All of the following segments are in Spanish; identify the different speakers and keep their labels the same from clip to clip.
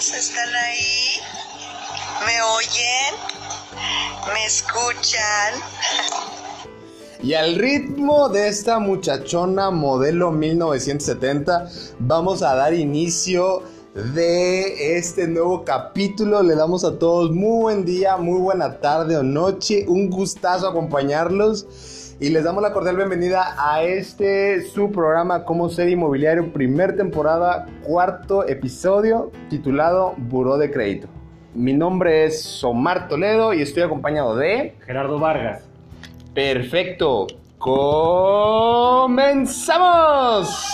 Speaker 1: amigos, ¿están ahí? ¿Me oyen? ¿Me escuchan?
Speaker 2: Y al ritmo de esta muchachona modelo 1970, vamos a dar inicio de este nuevo capítulo. Le damos a todos muy buen día, muy buena tarde o noche. Un gustazo acompañarlos. Y les damos la cordial bienvenida a su programa Cómo Ser Inmobiliario, primer temporada, cuarto episodio, titulado Buró de Crédito. Mi nombre es Omar Toledo y estoy acompañado de...
Speaker 3: Gerardo Vargas.
Speaker 2: Perfecto, ¡comenzamos!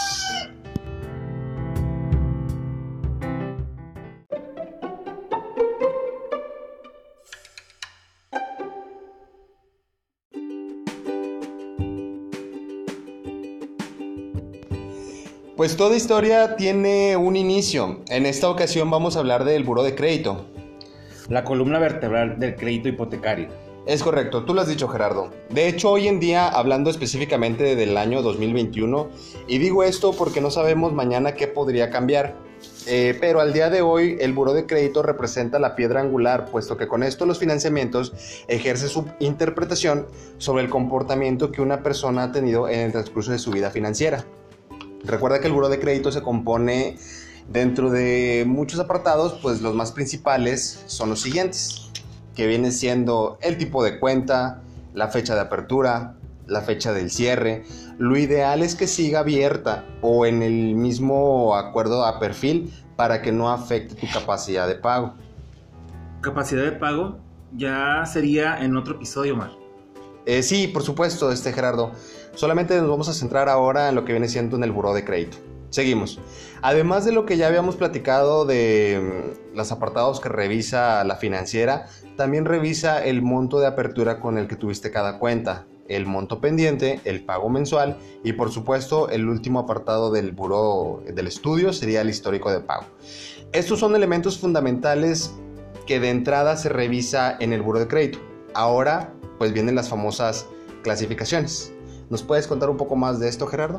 Speaker 2: Pues toda historia tiene un inicio. En esta ocasión vamos a hablar del buró de crédito.
Speaker 3: La columna vertebral del crédito hipotecario.
Speaker 2: Es correcto, tú lo has dicho, Gerardo. De hecho, hoy en día, hablando específicamente del año 2021, y digo esto porque no sabemos mañana qué podría cambiar, pero al día de hoy el buró de crédito representa la piedra angular, puesto que con esto los financiamientos ejercen su interpretación sobre el comportamiento que una persona ha tenido en el transcurso de su vida financiera. Recuerda que el buró de crédito se compone dentro de muchos apartados, pues los más principales son los siguientes, que viene siendo el tipo de cuenta, la fecha de apertura, la fecha del cierre. Lo ideal es que siga abierta o en el mismo acuerdo a perfil para que no afecte tu capacidad de pago.
Speaker 3: Capacidad de pago ya sería en otro episodio, Mar.
Speaker 2: Sí, por supuesto, Gerardo. Solamente nos vamos a centrar ahora en lo que viene siendo en el buró de crédito. Seguimos. Además de lo que ya habíamos platicado de los apartados que revisa la financiera, también revisa el monto de apertura con el que tuviste cada cuenta, el monto pendiente, el pago mensual y por supuesto el último apartado del buró del estudio sería el histórico de pago. Estos son elementos fundamentales que de entrada se revisa en el buró de crédito. Ahora pues vienen las famosas clasificaciones. ¿Nos puedes contar un poco más de esto, Gerardo?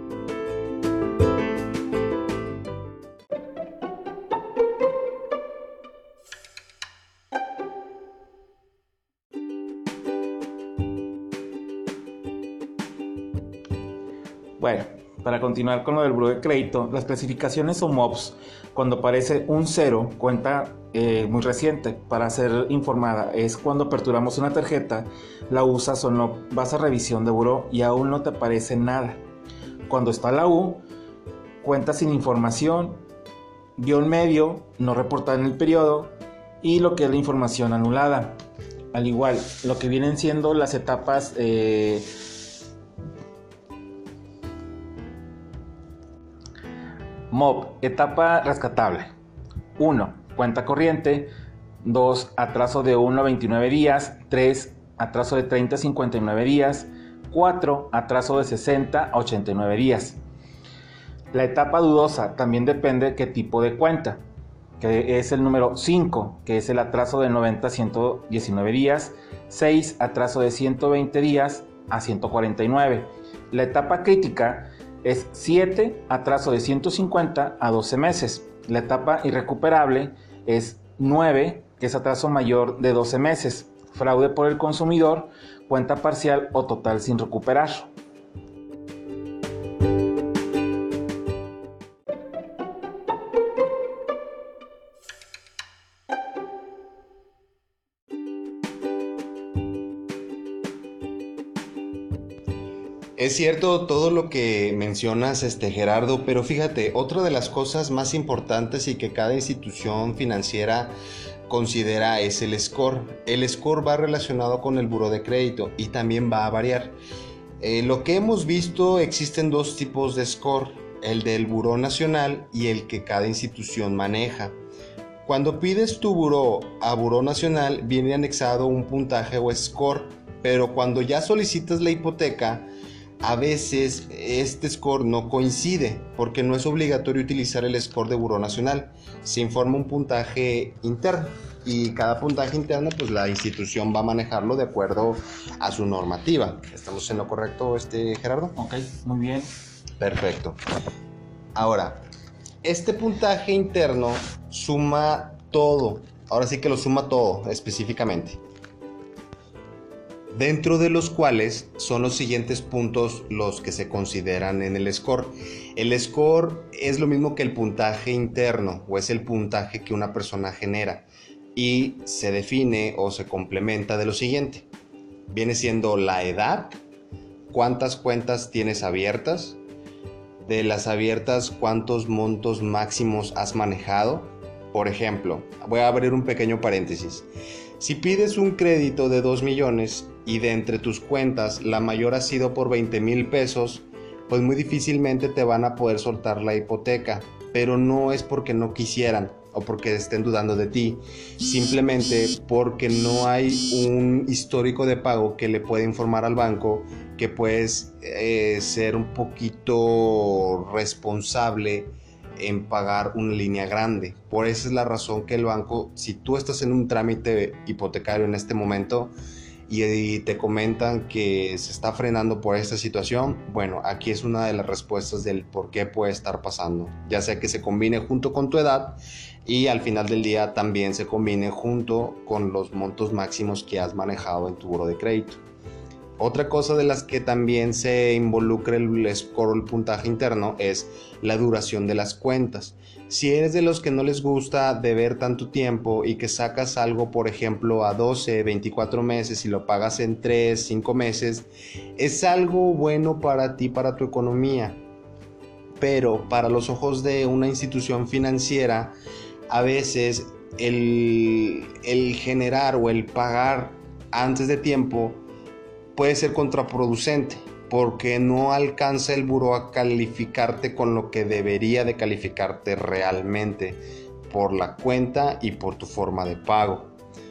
Speaker 3: Bueno, para continuar con lo del buró de crédito, las clasificaciones o MOBs, cuando aparece un 0, cuenta muy reciente para ser informada, es cuando aperturamos una tarjeta, la usas o no, vas a revisión de buró y aún no te aparece nada. Cuando está la U, cuenta sin información, guión medio, no reportada en el periodo y lo que es la información anulada. Al igual, lo que vienen siendo las etapas MOB, etapa rescatable. 1. Cuenta corriente. 2. Atraso de 1 a 29 días. 3. Atraso de 30 a 59 días. 4. Atraso de 60 a 89 días. La etapa dudosa también depende de qué tipo de cuenta, que es el número 5, que es el atraso de 90 a 119 días. 6. Atraso de 120 días a 149. La etapa crítica es 7, atraso de 150 a 12 meses. La etapa irrecuperable es 9, que es atraso mayor de 12 meses. Fraude por el consumidor, cuenta parcial o total sin recuperar.
Speaker 2: Es cierto todo lo que mencionas, Gerardo, pero fíjate, otra de las cosas más importantes y que cada institución financiera considera es el score. El score va relacionado con el buró de crédito y también va a variar. Lo que hemos visto, existen dos tipos de score, el del buró nacional y el que cada institución maneja. Cuando pides tu buró a buró nacional, viene anexado un puntaje o score, pero cuando ya solicitas la hipoteca, a veces este score no coincide porque no es obligatorio utilizar el score de buró nacional. Se informa un puntaje interno y cada puntaje interno pues la institución va a manejarlo de acuerdo a su normativa. ¿Estamos en lo correcto, Gerardo?
Speaker 3: Ok, muy bien.
Speaker 2: Perfecto. Ahora, Este puntaje interno suma todo. Ahora sí que lo suma todo específicamente. Dentro de los cuales son los siguientes puntos los que se consideran en el score. El score es lo mismo que el puntaje interno, o es el puntaje que una persona genera, y se define o se complementa de lo siguiente. Viene siendo la edad, cuántas cuentas tienes abiertas, de las abiertas cuántos montos máximos has manejado. Por ejemplo, voy a abrir un pequeño paréntesis. Si pides un crédito de 2 millones y de entre tus cuentas la mayor ha sido por 20,000 pesos, pues muy difícilmente te van a poder soltar la hipoteca, pero no es porque no quisieran o porque estén dudando de ti, simplemente porque no hay un histórico de pago que le pueda informar al banco que puedes ser un poquito responsable en pagar una línea grande. Por esa es la razón que el banco, si tú estás en un trámite hipotecario en este momento y te comentan que se está frenando por esta situación, bueno, aquí es una de las respuestas del por qué puede estar pasando, ya sea que se combine junto con tu edad y al final del día también se combine junto con los montos máximos que has manejado en tu buro de crédito. Otra cosa de las que también se involucra el score o el puntaje interno es la duración de las cuentas. Si eres de los que no les gusta deber tanto tiempo y que sacas algo, por ejemplo, a 12, 24 meses y lo pagas en 3, 5 meses, es algo bueno para ti, para tu economía. Pero para los ojos de una institución financiera, a veces el generar o el pagar antes de tiempo puede ser contraproducente porque no alcanza el buró a calificarte con lo que debería de calificarte realmente por la cuenta y por tu forma de pago.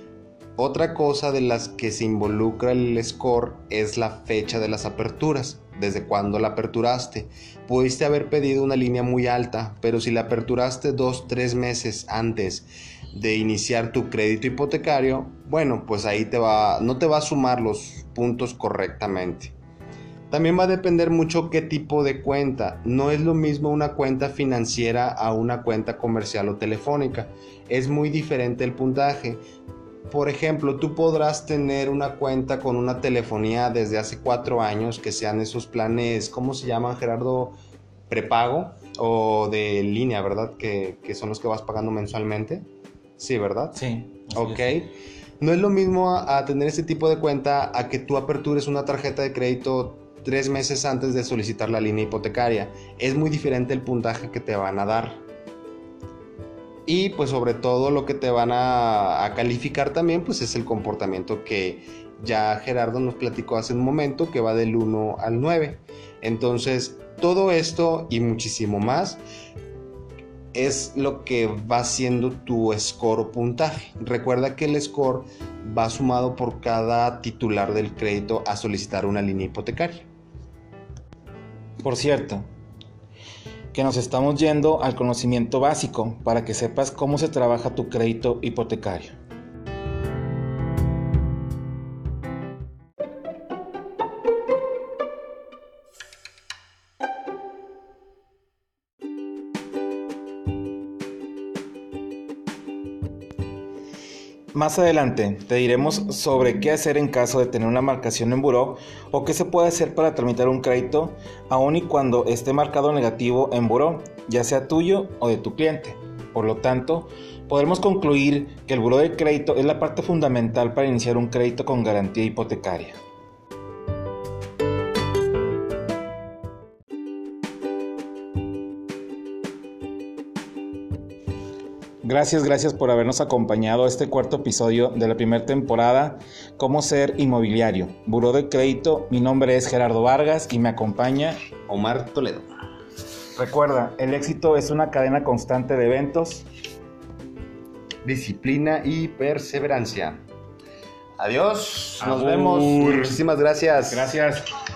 Speaker 2: Otra cosa de las que se involucra el score es la fecha de las aperturas, desde cuándo la aperturaste. Pudiste haber pedido una línea muy alta, pero si la aperturaste 2-3 meses antes de iniciar tu crédito hipotecario, bueno, pues ahí no te va a sumar los puntos correctamente. También va a depender mucho qué tipo de cuenta. No es lo mismo una cuenta financiera a una cuenta comercial o telefónica. Es muy diferente el puntaje. Por ejemplo, tú podrás tener una cuenta con una telefonía desde hace 4 años, que sean esos planes, ¿cómo se llaman, Gerardo? Prepago o de línea, ¿verdad? Que son los que vas pagando mensualmente. Sí, ¿verdad?
Speaker 3: Sí.
Speaker 2: Ok. No es lo mismo a tener este tipo de cuenta a que tú apertures una tarjeta de crédito 3 meses antes de solicitar la línea hipotecaria. Es muy diferente el puntaje que te van a dar. Y pues sobre todo lo que te van a calificar también pues es el comportamiento que ya Gerardo nos platicó hace un momento, que va del 1 al 9. Entonces todo esto y muchísimo más es lo que va siendo tu score o puntaje. Recuerda que el score va sumado por cada titular del crédito a solicitar una línea hipotecaria.
Speaker 3: Por cierto, que nos estamos yendo al conocimiento básico para que sepas cómo se trabaja tu crédito hipotecario. Más adelante te diremos sobre qué hacer en caso de tener una marcación en buró o qué se puede hacer para tramitar un crédito aun y cuando esté marcado negativo en buró, ya sea tuyo o de tu cliente. Por lo tanto, podremos concluir que el buró de crédito es la parte fundamental para iniciar un crédito con garantía hipotecaria. Gracias por habernos acompañado a este cuarto episodio de la primera temporada, Cómo ser inmobiliario, buró de crédito. Mi nombre es Gerardo Vargas y me acompaña
Speaker 2: Omar Toledo.
Speaker 3: Recuerda, el éxito es una cadena constante de eventos,
Speaker 2: disciplina y perseverancia. Adiós, nos
Speaker 3: Abur.
Speaker 2: vemos. Muchísimas gracias.
Speaker 3: Gracias.